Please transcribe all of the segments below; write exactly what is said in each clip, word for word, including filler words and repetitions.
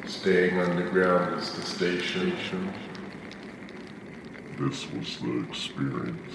Staying underground is the station. This was the experience.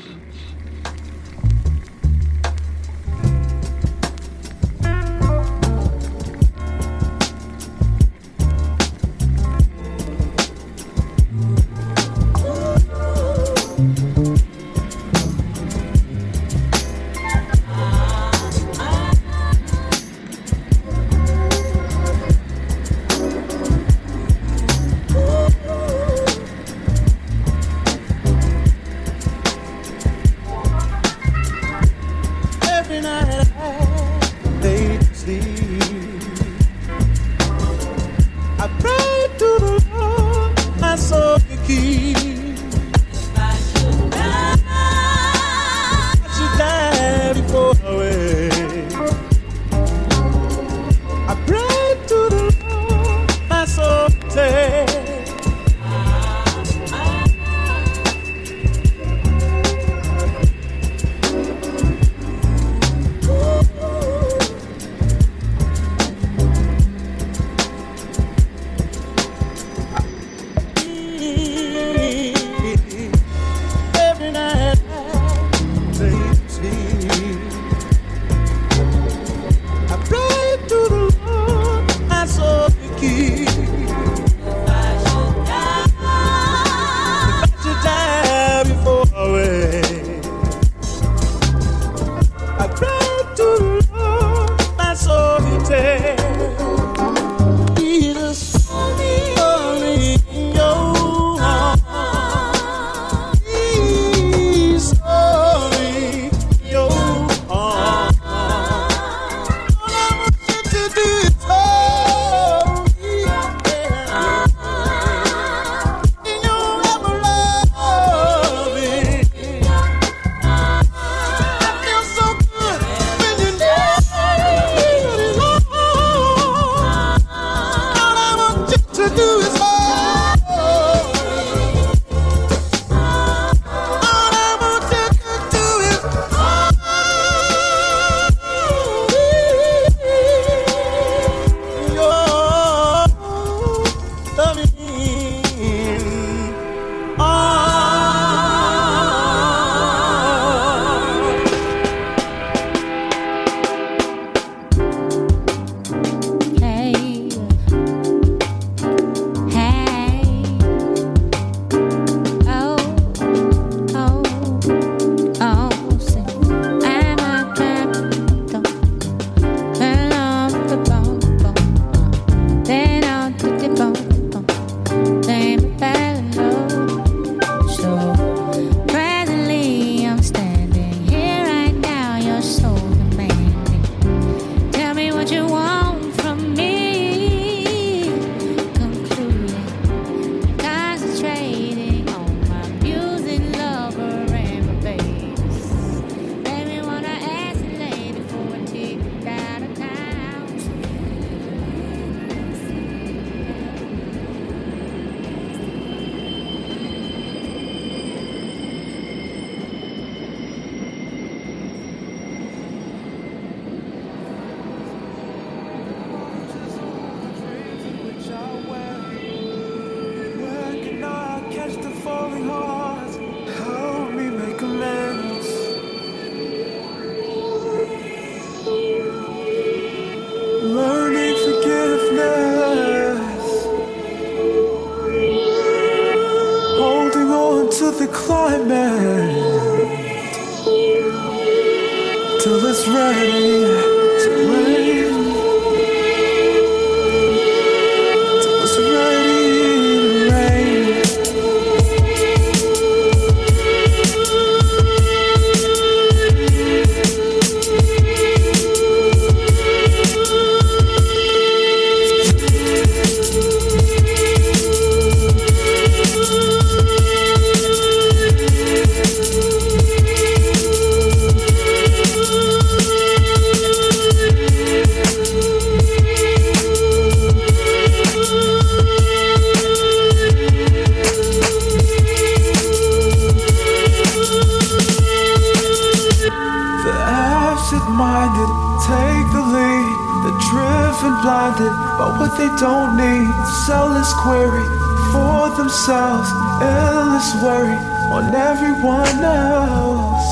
often blinded by what they don't need. Selfless query for themselves, endless worry on everyone else.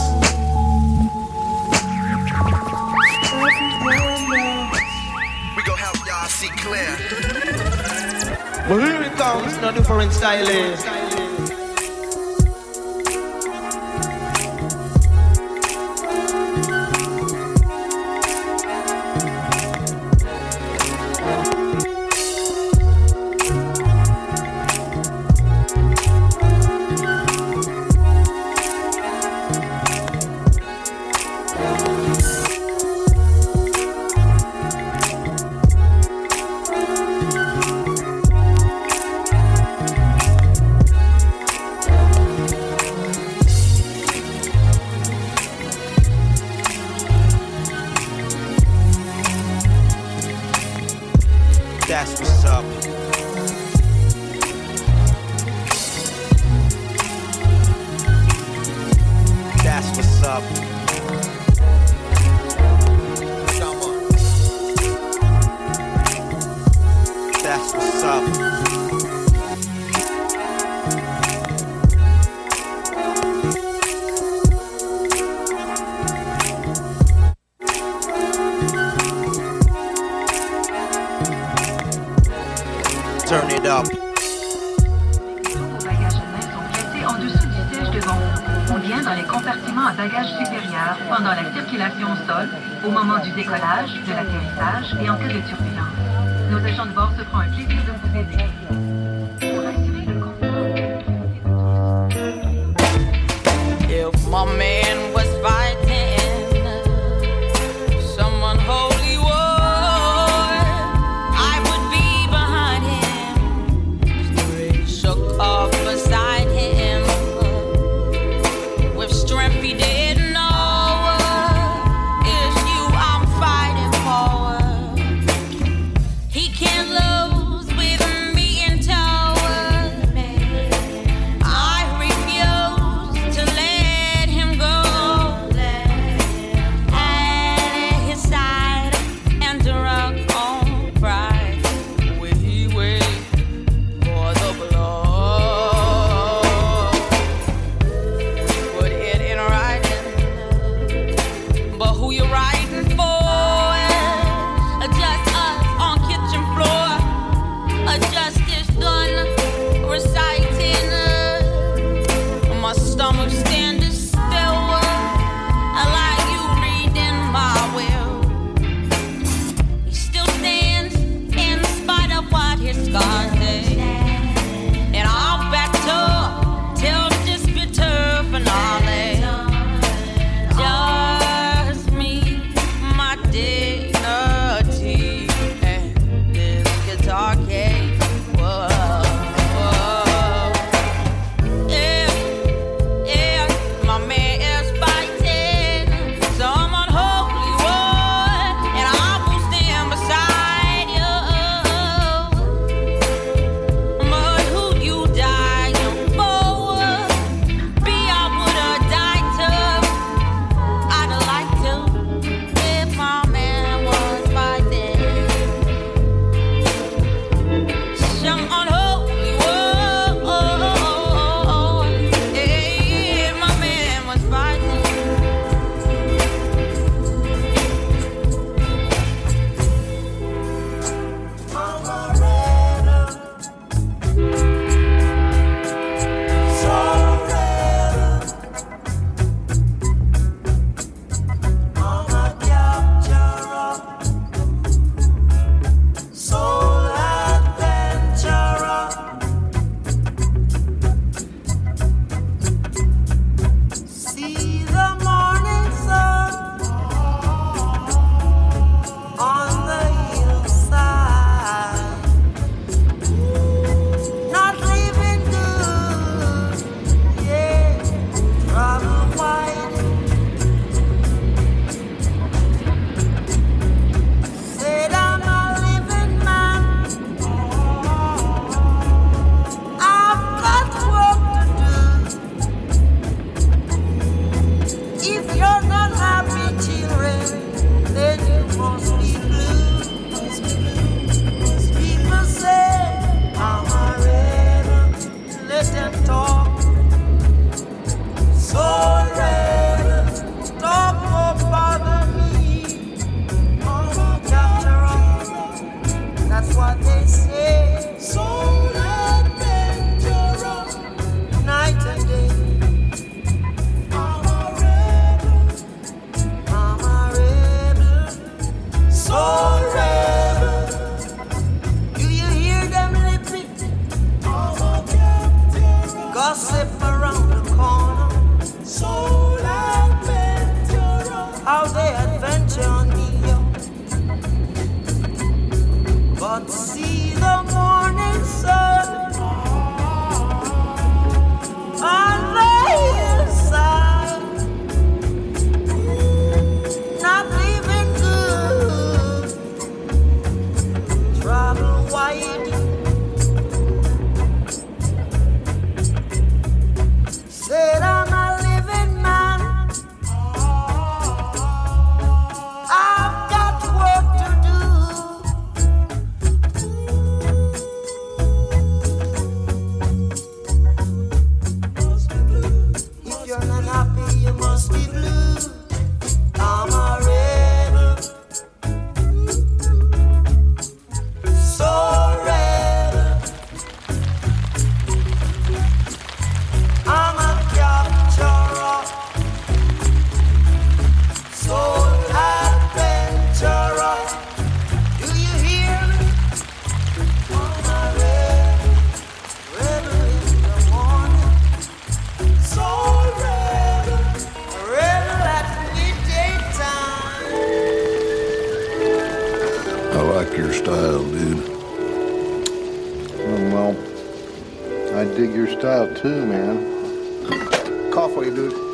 But here it comes, no different style. That's what's up. That's what's up. Come on. That's what's up. Turn it up. Vos bagages à main sont placés en dessous du siège devant vous, ou bien dans les compartiments à bagages supérieurs pendant la circulation au sol, au moment du décollage, de l'atterrissage et en cas de turbulence. Nos agents de bord se feront un plaisir de vous aider. Pour assurer le confort. If my man was fighting someone holy war, I would be behind him, shook off beside him, with strength he didn't know. It's you I'm fighting for. He can't lose with me. see the morning sun on the hillside, not leaving good, travel wide, said I'm a living man, I've got work to do. If you're not happy, you must be blue. I'm a rebel, so rebel. I'm a capturer, soul adventurer. Do you hear me? I'm a rebel, rebel in the morning, soul rebel, rebel at midday time. I like your style, dude. Oh, well, I dig your style too, man. Call for you, dude.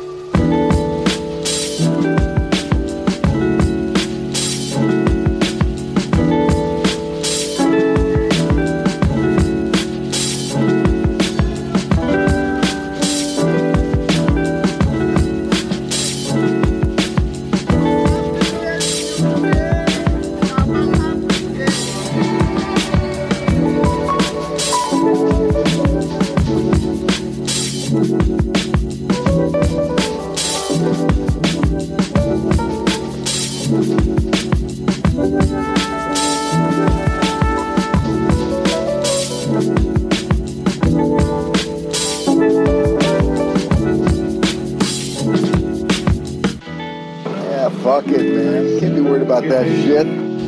Yeah, fuck it, man. Can't be worried about that shit.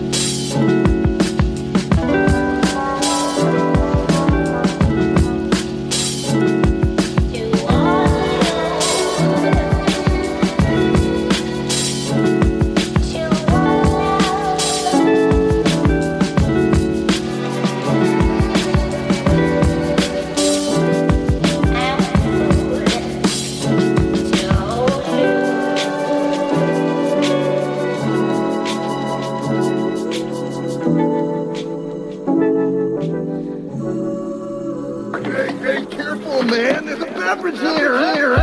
Hey, hey, careful, man. There's a beverage here. Here.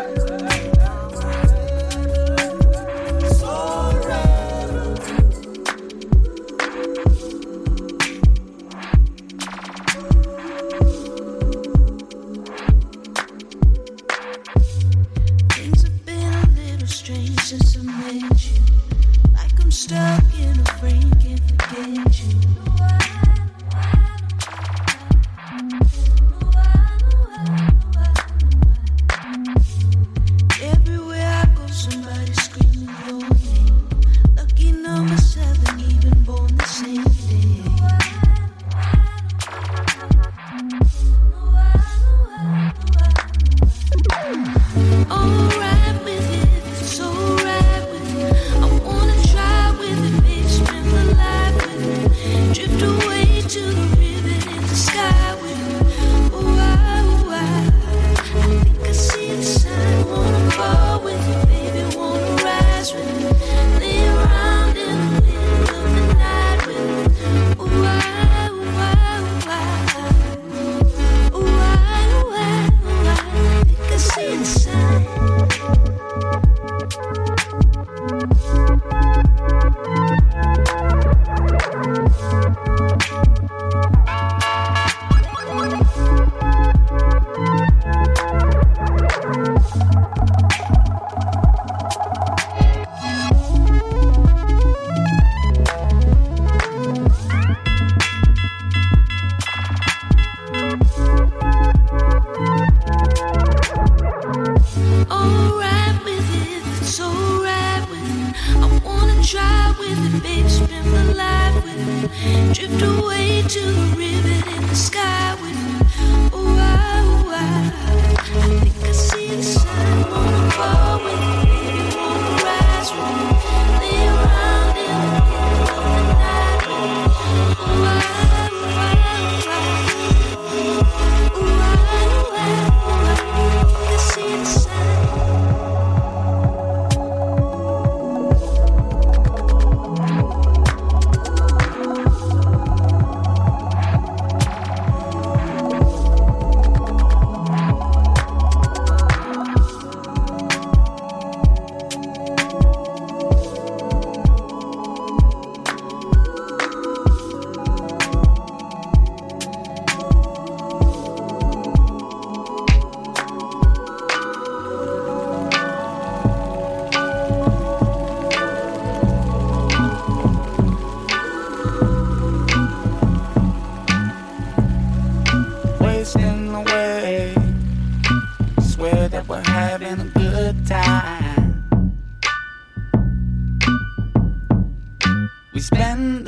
Things have been a little strange since I met you. Like I'm stuck in a frame, can't forget you.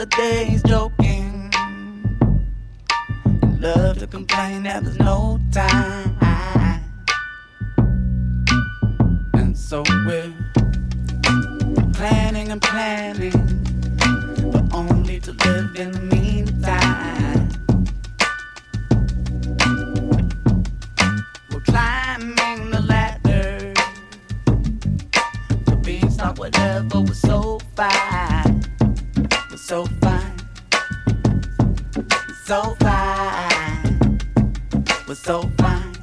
the days joking. Love to complain, there was no time. And so we're planning and planning, but only to live in the meantime. We're climbing the ladder, the beanstalk, whatever, was so fine, was so fine, so fine, was so fine,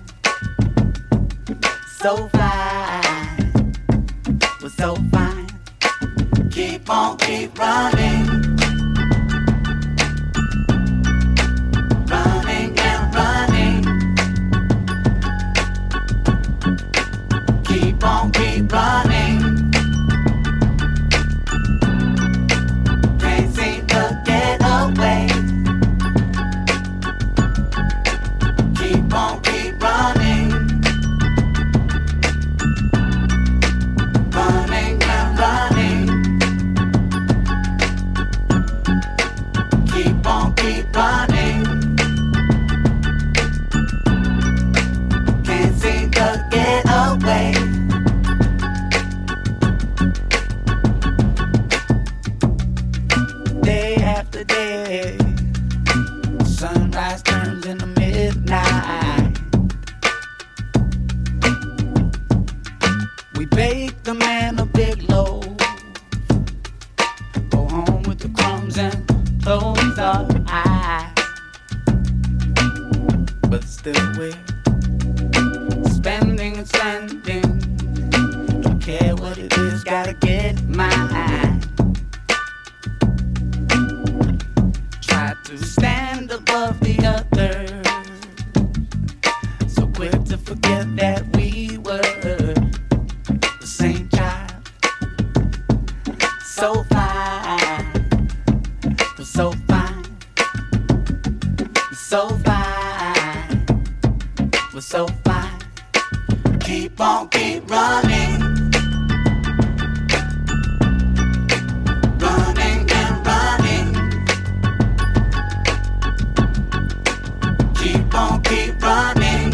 so fine, was so fine. Keep on, keep running, running and running. Keep on, keep running. Can't seem to get away. Keep on, keep running, running and running. Keep on, keep running. Can't seem to get away. Day after day, sunrise turns into midnight. We bake the man a big loaf, go home with the crumbs and close our eyes. But still we're spending and spending. Don't care what it is, gotta get mine. Try to stand above the others, so quick to forget that we were the same child. So fine, so fine, so fine, we're so fine. Keep on, keep running, running and running. Keep on, keep running.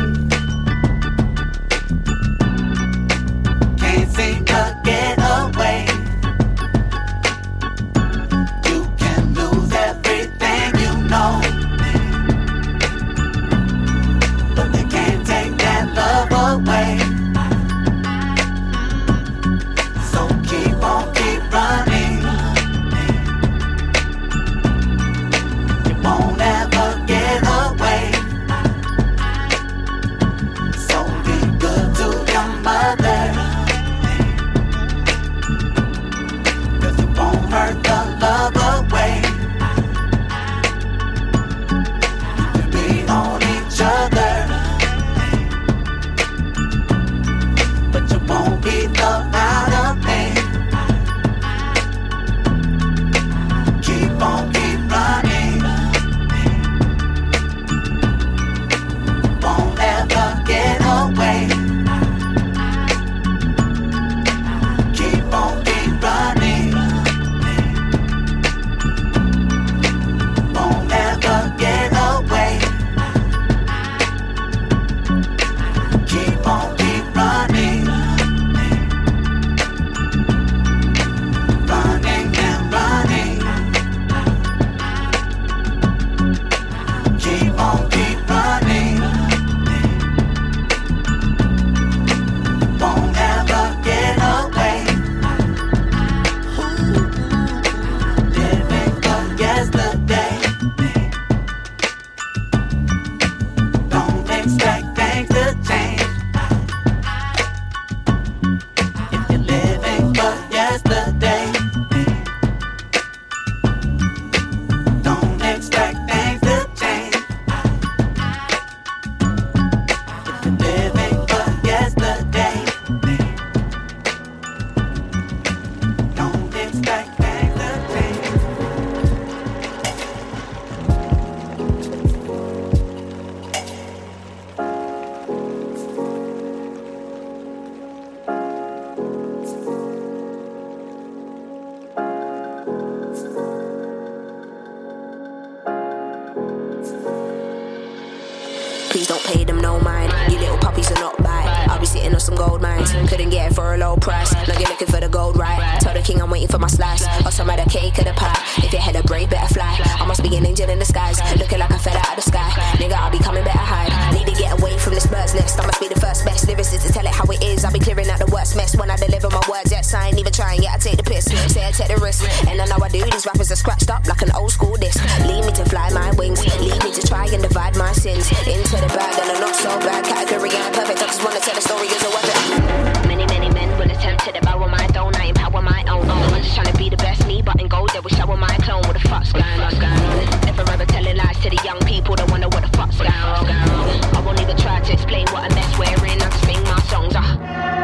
Can't seem to get away. You can lose everything you know, but they can't take that love away. So keep on, keep running. You won't ever get away. Please don't pay them no mind. You little puppies are not bite. I'll be sitting on some gold mines. Couldn't get it for a low price. Now you're looking for the gold, right? Tell the king I'm waiting for my slice. Or some of the cake or the pie. If you had a brave, better fly. I must be an angel in the skies. Looking like I fell out of the sky. Nigga, I'll be coming, better hide. Need to get away from this bird's nest. I must be the first best lyricist to tell it how it is. I'll be clearing out the worst mess when I deliver my words. Yes, I ain't even trying yet. I take the piss. Say I take the risk. And I know I do. These rappers are scratched up like an old school disc. Lead me to fly my wings. Lead me to try and divide my sins. Into the bad and I'm not so bad. Category I'm perfect. I just wanna tell the story as a weapon. Many, many men will attempt to devour my throne. I empower my own. I'm just trying to be the best me, but in gold they will shower my clone. What the fuck's going on? What's going on? If I'm ever telling lies to the young people, they wonder what the fuck's going on. I won't even try to explain what a mess we're in. I just sing my songs. Ah.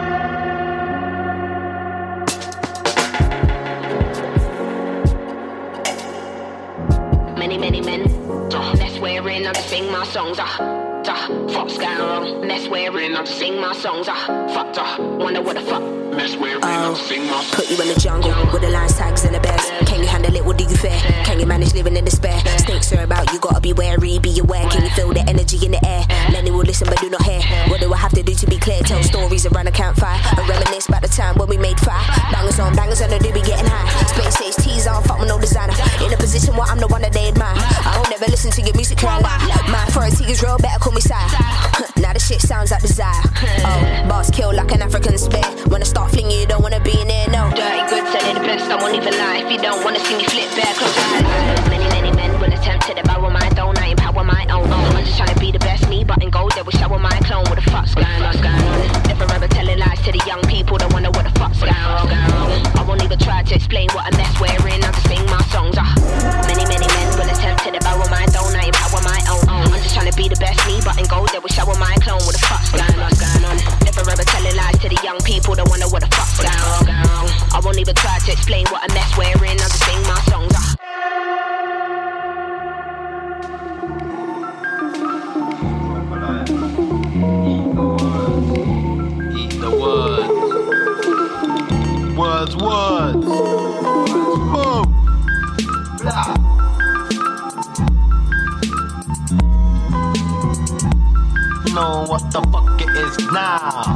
Many, many men, uh, mess wearing, I just sing my songs. Uh. Uh, fuck's going wrong, mess wearing, I just sing my songs. Uh, fucked up, wonder what the fuck. Mess wearing, I just sing my songs. Put you in the jungle with the lions, tags, and the bears. Can you handle it? What do you fear? Can you manage living in despair? Snakes are about, you gotta be wary, be aware. Can you feel the energy in the air? Many will listen but do not hear. What do I have to do to be clear? Tell stories around a campfire and reminisce about the time when we made fire. Bangers on bangers and I do be getting high. Space stage teas on, fuck with no designer. In a position where I'm the one that they admire. I don't ever listen to your music, crying like my authority is real, better call me sire. Now the shit sounds like desire. Oh, boss kill like an African spear. When I start flinging, you don't wanna be in there, no. Dirty good, selling the best, I won't even lie. If you don't wanna see me flip back, close your eyes. Many, many men will attempt to devour my throne. I empower my own. I'm just trying to be the best me, but in gold they will shower my clone. What the fuck's going on? What's going on? If I'm ever telling lies to the young people, they wonder what the fuck's going on. I won't even try to explain what a mess we're in. I just sing my songs. Uh. Many, many men will attempt to devour my throne. I empower my own. I'm just trying to be the best me, but in gold they will shower my clone. What the fuck's going on? What's going on? If I'm ever telling lies to the young people, they wonder what the fuck's going on. I won't even try to explain what a mess we're in. I just sing my songs. Uh. Eat the words. Words, words. Boom. Blah. Know what the fuck it is now.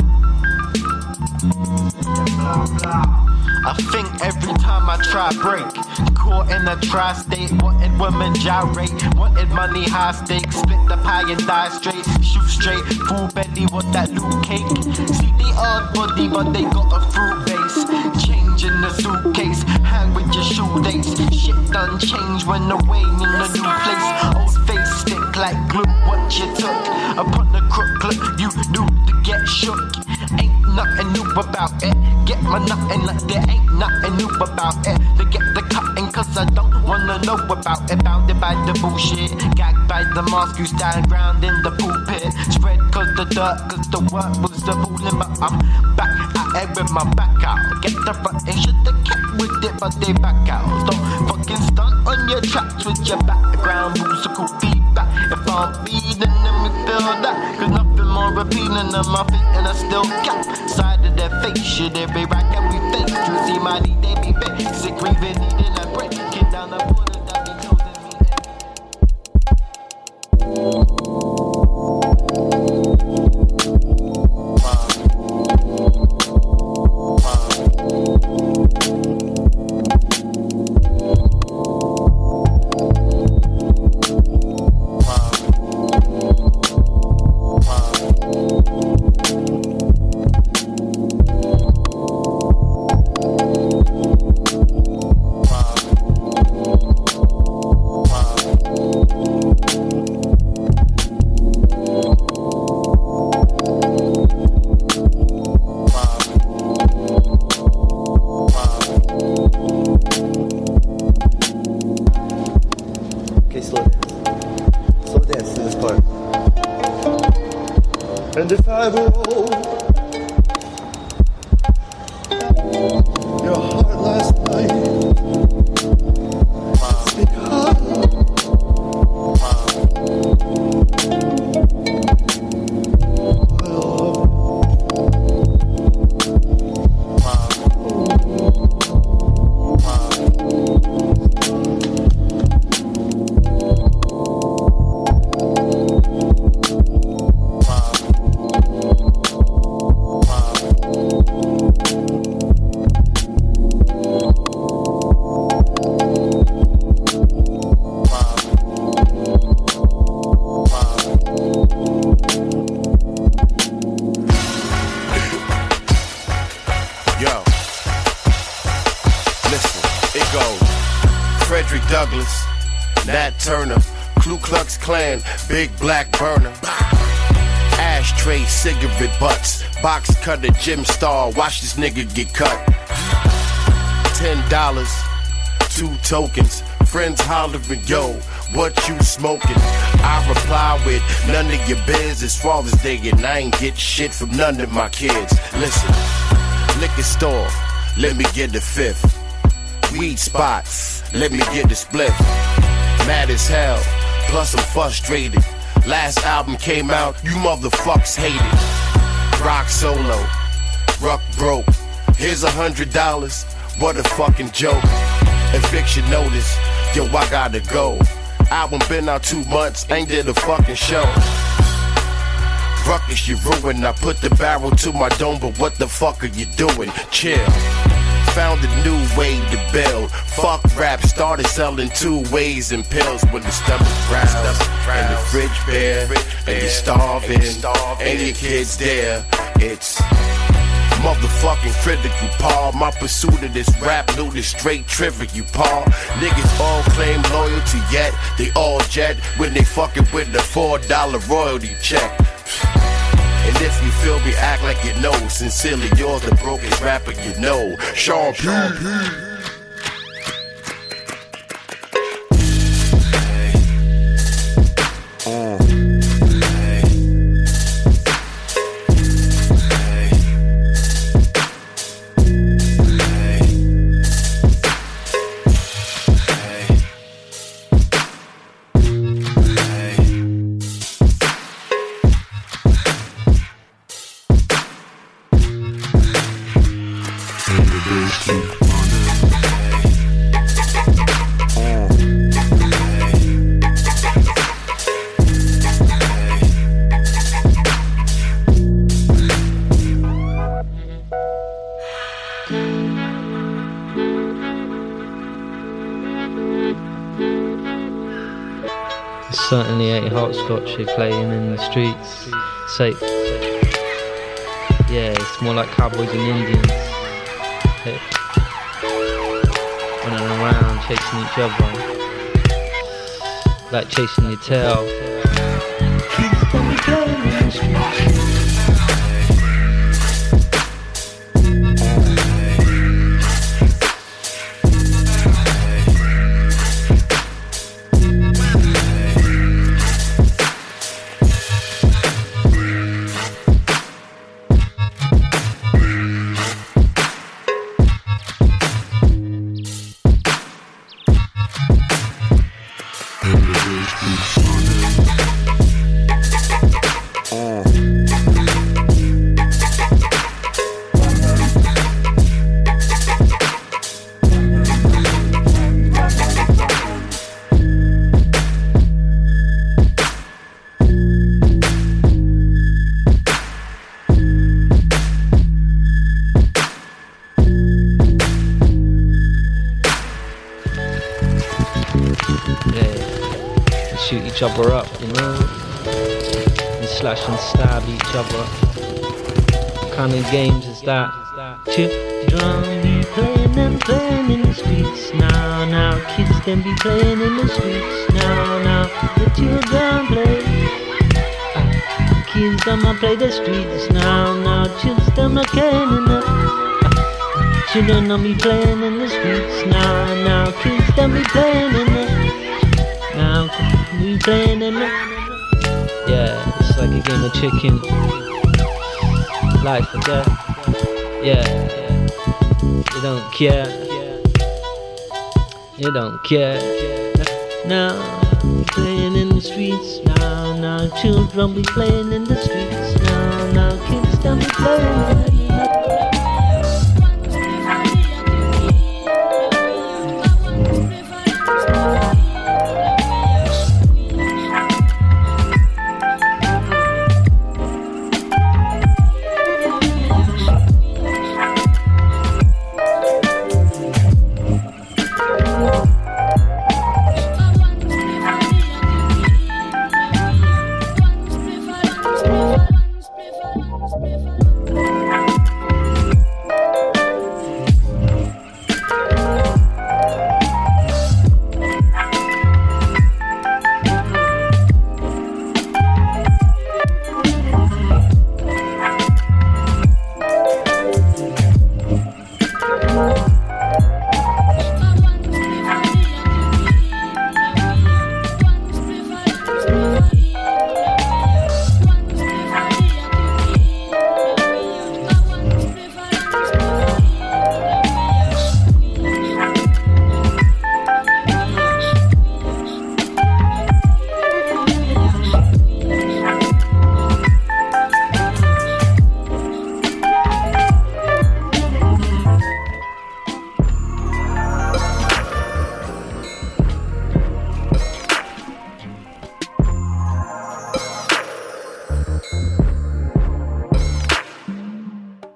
I think every time I try break, caught in a tri-state, wanted women gyrate, wanted money high stakes, split the pie and die straight, shoot straight, full belly with that loot cake. See the odd body but they got a fruit base, change in the suitcase, hang with your shoe dates, shit done change when away in a new place, old face stick like glue, what you took, upon the crook clip you do to get shook, ain't nothing new about it, get my nothing like there ain't nothing new about it, to get the cutting cause I don't wanna know about it, bounded by the bullshit, gagged by the mask, you stand ground in the pulpit, spread cause the dirt, cause the work was the ruling, but I'm back at it with my back out, get the front and should've kept with it but they back out, don't fucking stunt on your tracks with your background, musical feedback, if I'm feeding them we feel that, cause nothing more appealing than my feet and I still cap, side of their face, shit every rack and we fake, you see my need they be fake, sick breathing, needing a break, get down the border that be closing me And if I roll your heart last night, it's because Nat Turner, Ku Klux Klan, big black burner. Ashtray, cigarette butts, box cutter, gym star, watch this nigga get cut. Ten dollars, two tokens, friends hollering, yo, what you smoking? I reply with, none of your biz. It's Father's Day and I ain't get shit from none of my kids. Listen, liquor store, let me get a fifth. Weed spots, let me get a spliff. Mad as hell, plus I'm frustrated. Last album came out, you motherfucks hate it. Rock solo, Ruck broke. Here's a hundred dollars, what a fucking joke. Eviction notice, yo, I gotta go. Album been out two months, ain't did a fucking show. Ruckus, you ruined. I put the barrel to my dome, but what the fuck are you doing? Chill. Found a new way to build. Fuck rap, started selling two ways and pills when the stomach growls and the fridge bare and you're starving and your kids there. It's motherfucking critical, Paul. My pursuit of this rap loot is straight trivial, Paul. Niggas all claim loyalty yet they all jet when they fucking with the four dollar royalty check. And if you feel me, act like you know. Sincerely, you're the brokest rapper you know. Sean P. Certainly ain't hopscotch they playing in the streets. Safe. Yeah, it's more like cowboys and Indians. Hey. Running around chasing each other, like chasing your tail. Kids don't be playing in the streets. Each other up, you know, and slash and stab each other. What kind of games is that? Children be playing and playing in the streets now, now. Kids them be playing in the streets now, now. The children play. Uh, kids them a play the streets now, now. Children them a playing in the. Uh, children them be playing in the streets now, now. Kids them be playing in the. Now we playing in the. Yeah, it's like a game of chicken. Life or death. Yeah, you don't care. You don't care. Now we playing in the streets. Now, now children be playing in the streets. Now, now kids don't be playing in the. Bye.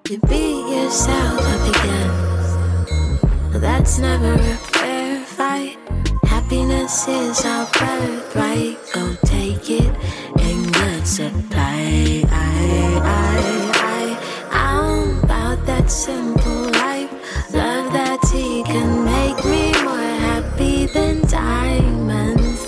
You beat yourself up again. That's never a fair fight. Happiness is our birthright. Go take it in good supply. I, I, I, I'm about that simple life. Love that he can make me more happy than diamonds.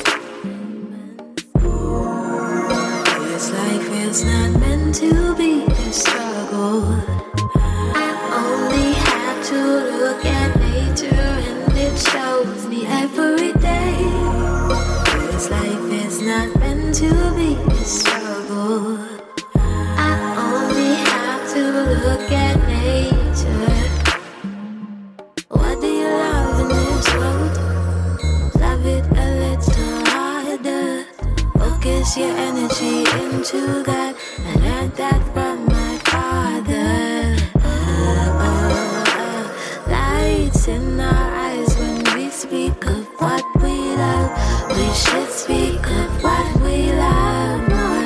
This life is not meant to be a struggle. I only have to look at nature and it shows me every day. This life is not meant to be a struggle. I only have to look at nature. What do you love in this world? Love it a little harder. Focus your energy into God. I learned that from my father. Oh, oh, oh. Lights in our eyes when we speak of what we love. We should speak of what we love more.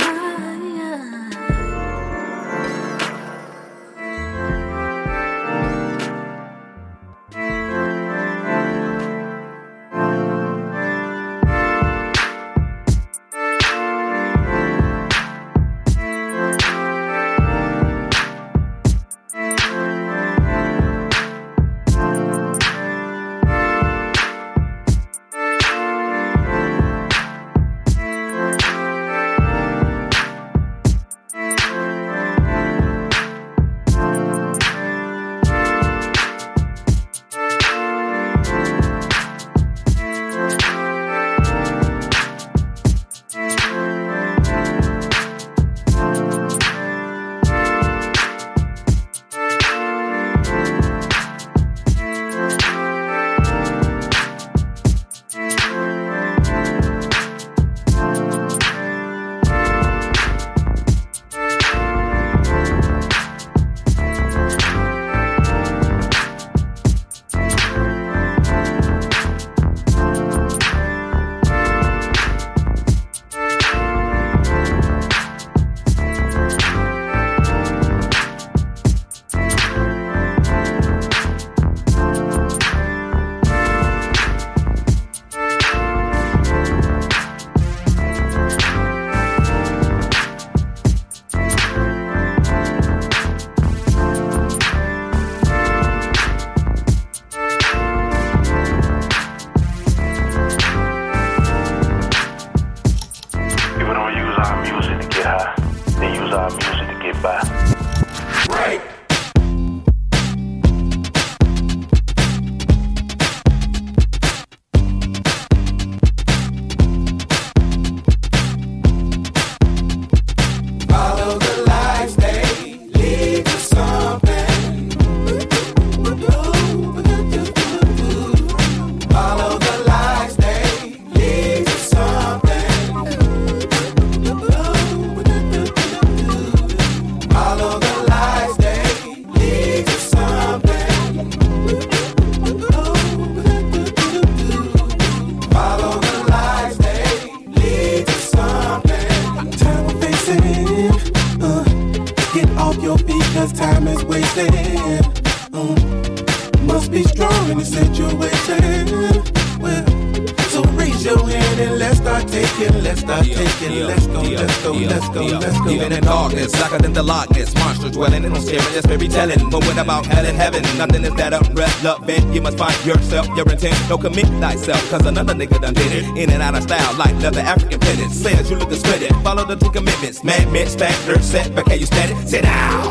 Nothing is that unrelevant. You must find yourself, your intent. Don't commit thyself, cause another nigga done did it. In and out of style, like leather African pendants. Says you look to split it. Follow the two commitments. Man, man, standard, set, but can you stand it? Sit down.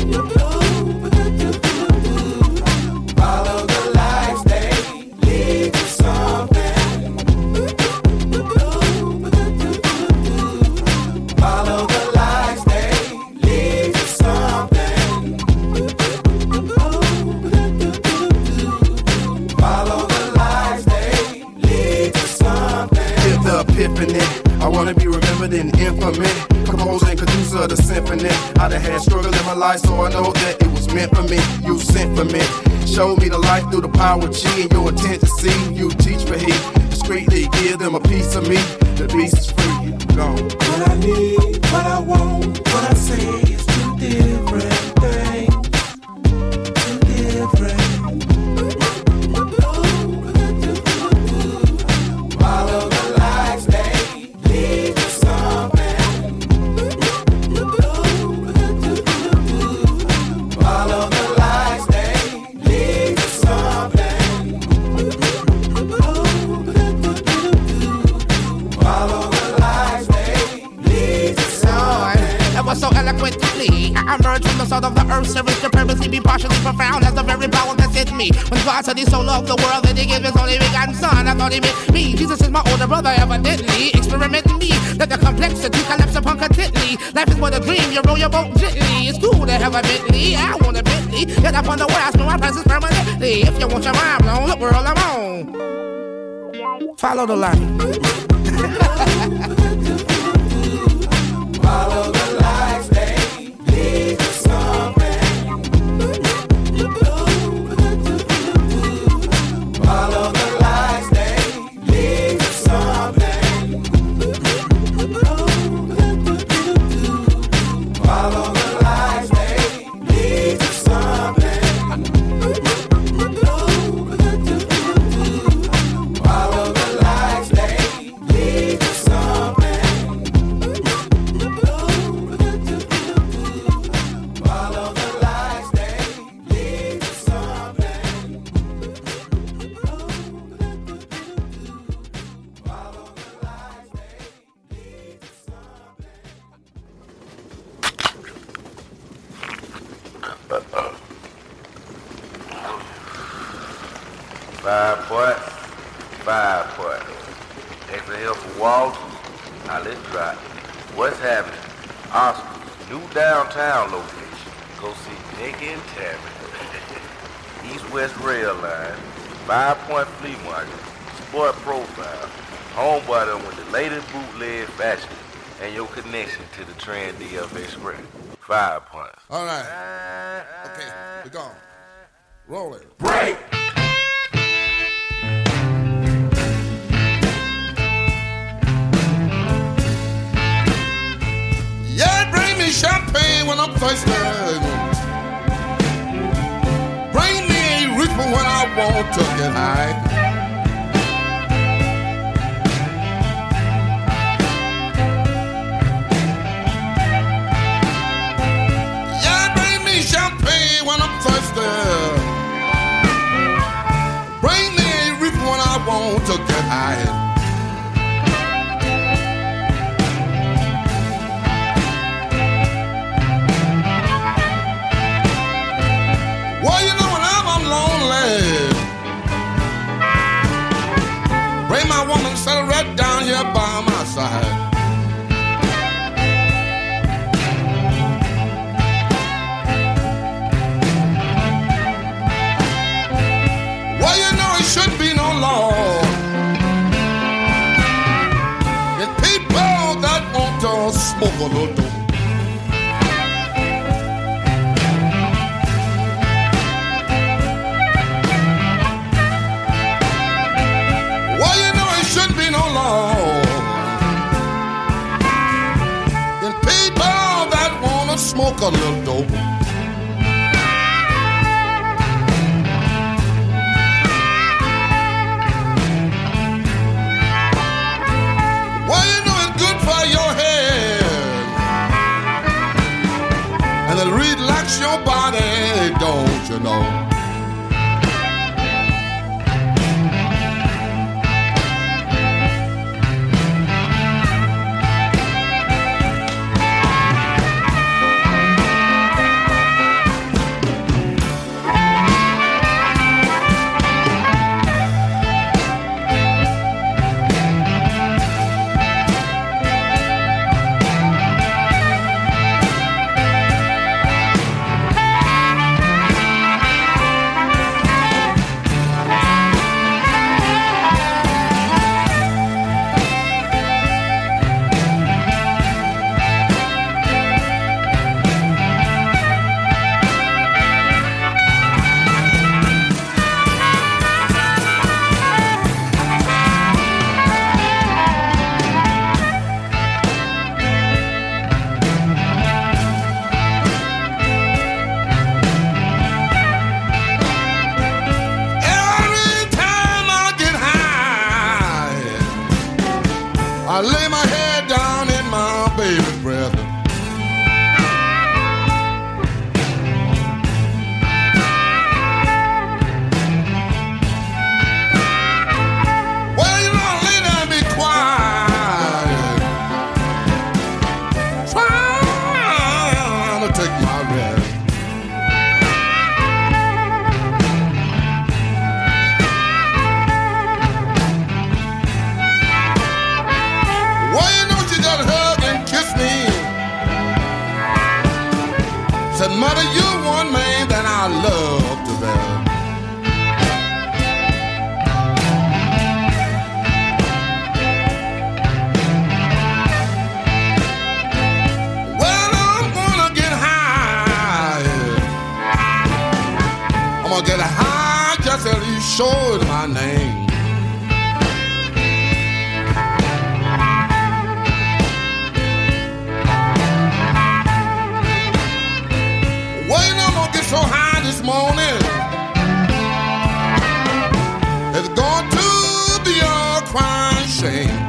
Follow the lights, they lead to something. Follow the lights, they lead to something. Epiphany. I wanna be remembered in infamy. Composer and producer of the symphony. I done had struggle in my life, so I know that it was meant for me. You sent for me. Showed me the life through the power of Chi and your intent to see. You teach for he. Discreetly give them a piece of me. The beast is free. Gone. What I need, what I want, what I say is two different things. eloquently. I emerge from the salt of the earth, service to purposely be partially profound as the very power that's in me. When God said he so loved the world that he gave his only begotten son, I thought he meant me. Jesus is my older brother, evidently experimenting me. Let the complexity collapse upon contently. Life is but a dream, you roll your boat gently. It's cool to have a Bentley, I want a Bentley. Get up on the west, know my presence permanently. If you want your mind blown, look world I'm on. Follow the line. Follow the lights, they lead to something. Follow the lights, they lead to something. Follow the lights, they lead to something. Follow the lights, they lead to something. Five point, five point. Extra help for Walters. Now let's try. What's happening? Oscar, new downtown location. Go see Nick and Tammy. East-West Rail Line, Five Point Flea Market, Sport Profile, homeboy done with the latest bootleg fashion, and your connection to the Trend D F Express. Five points. All right. Okay, we're gone. Roll it. Break. Yeah, bring me champagne when I'm thirsty. Bring me a reefer when I want to get high. Yeah, bring me champagne when I'm thirsty. Bring me a reefer when I want to get high. Well, you know when I'm lonely, bring my woman, set her right down here by my side. Well, you know it shouldn't be no law in people that want to smoke a little dope. Smoke a little dope. Well, you know it's good for your head, and it'll relax your body, don't you know? But mother, you're one man that I love to death. Well, I'm gonna get high. I'm gonna get high just as you showed my name. So high this morning, it's going to be a crying shame.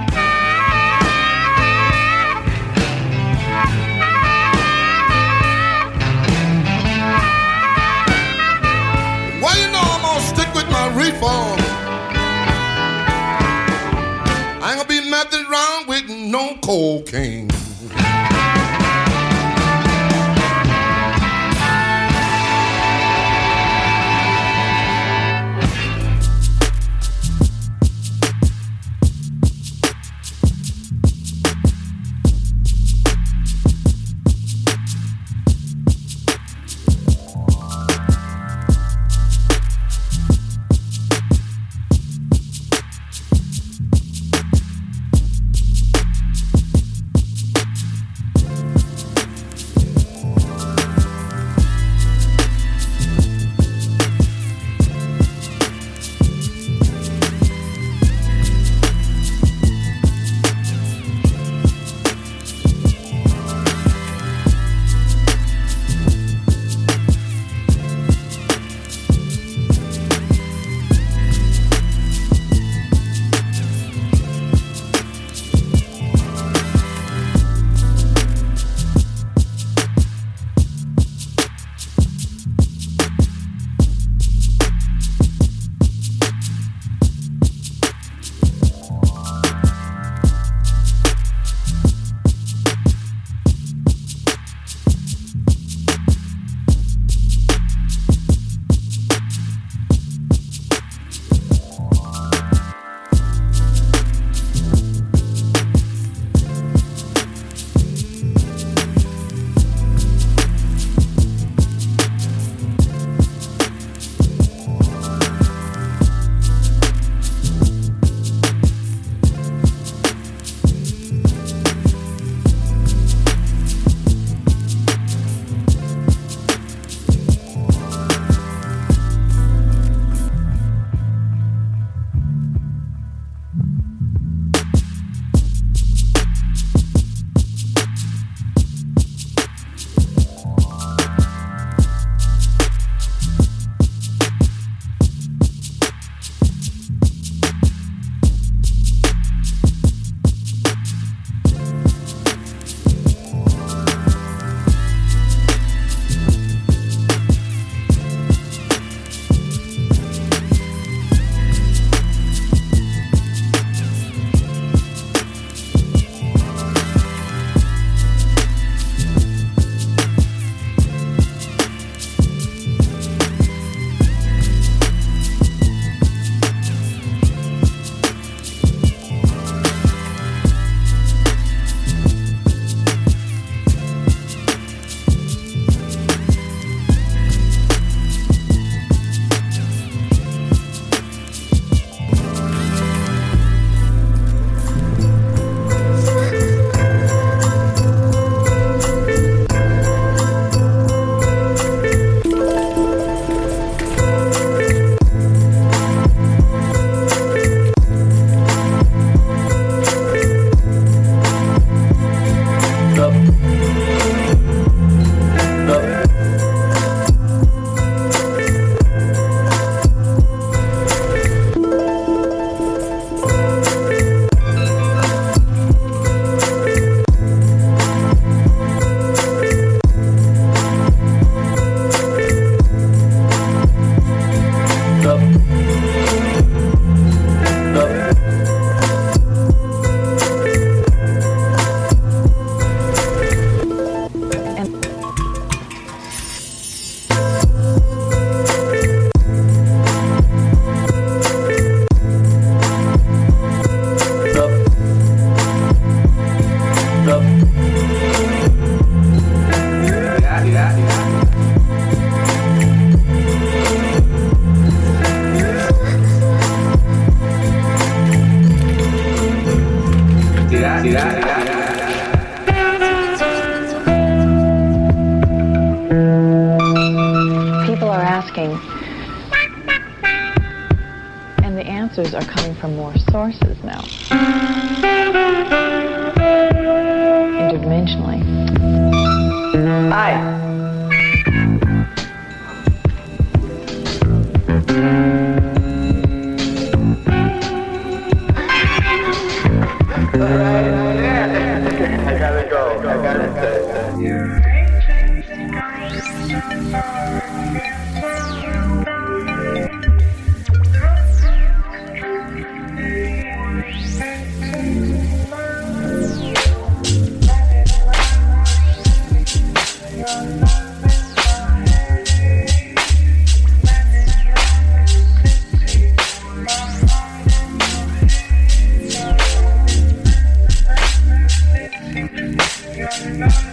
Well, you know I'm gonna stick with my reform. I ain't gonna be nothing wrong with no cocaine. asking, and the answers are coming from more sources now, interdimensionally. Hi. I gotta go. I gotta You're